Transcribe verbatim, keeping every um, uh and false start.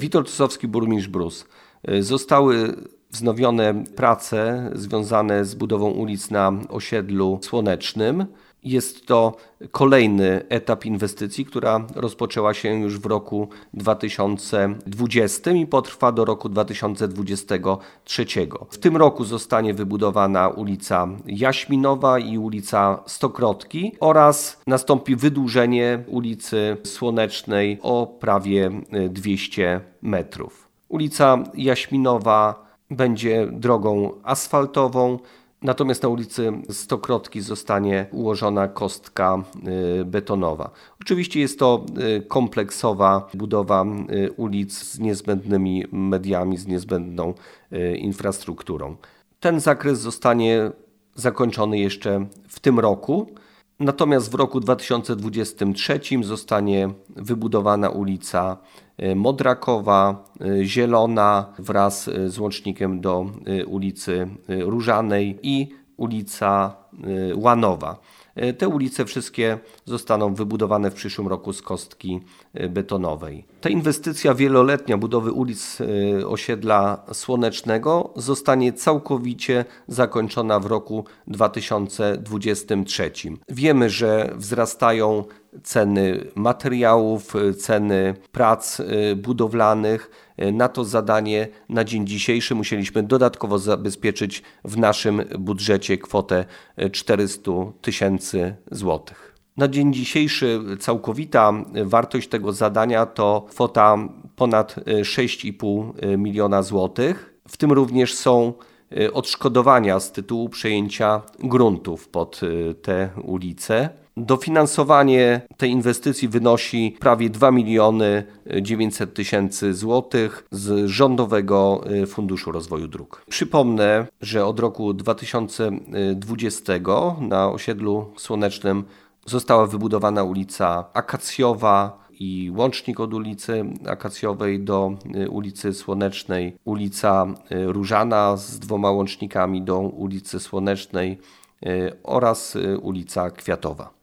Witold Tusowski, burmistrz Brus. Zostały wznowione prace związane z budową ulic na osiedlu Słonecznym. Jest to kolejny etap inwestycji, która rozpoczęła się już w roku dwa tysiące dwudziestym i potrwa do roku dwa tysiące dwudziestego trzeciego. W tym roku zostanie wybudowana ulica Jaśminowa i ulica Stokrotki oraz nastąpi wydłużenie ulicy Słonecznej o prawie dwieście metrów. Ulica Jaśminowa będzie drogą asfaltową, natomiast na ulicy Stokrotki zostanie ułożona kostka betonowa. Oczywiście jest to kompleksowa budowa ulic z niezbędnymi mediami, z niezbędną infrastrukturą. Ten zakres zostanie zakończony jeszcze w tym roku. Natomiast w roku dwa tysiące dwudziestym trzecim zostanie wybudowana ulica Modrakowa, Zielona wraz z łącznikiem do ulicy Różanej i ulica Łanowa. Te ulice wszystkie zostaną wybudowane w przyszłym roku z kostki betonowej. Ta inwestycja wieloletnia budowy ulic osiedla Słonecznego zostanie całkowicie zakończona w roku dwa tysiące dwudziestym trzecim. Wiemy, że wzrastają ceny materiałów, ceny prac budowlanych. Na to zadanie na dzień dzisiejszy musieliśmy dodatkowo zabezpieczyć w naszym budżecie kwotę czterysta tysięcy złotych. Na dzień dzisiejszy całkowita wartość tego zadania to kwota ponad sześć i pół miliona złotych. W tym również są odszkodowania z tytułu przejęcia gruntów pod te ulice. Dofinansowanie tej inwestycji wynosi prawie dwa miliony dziewięćset tysięcy złotych z Rządowego Funduszu Rozwoju Dróg. Przypomnę, że od roku dwa tysiące dwudziestego na osiedlu Słonecznym została wybudowana ulica Akacjowa i łącznik od ulicy Akacjowej do ulicy Słonecznej, ulica Różana z dwoma łącznikami do ulicy Słonecznej oraz ulica Kwiatowa.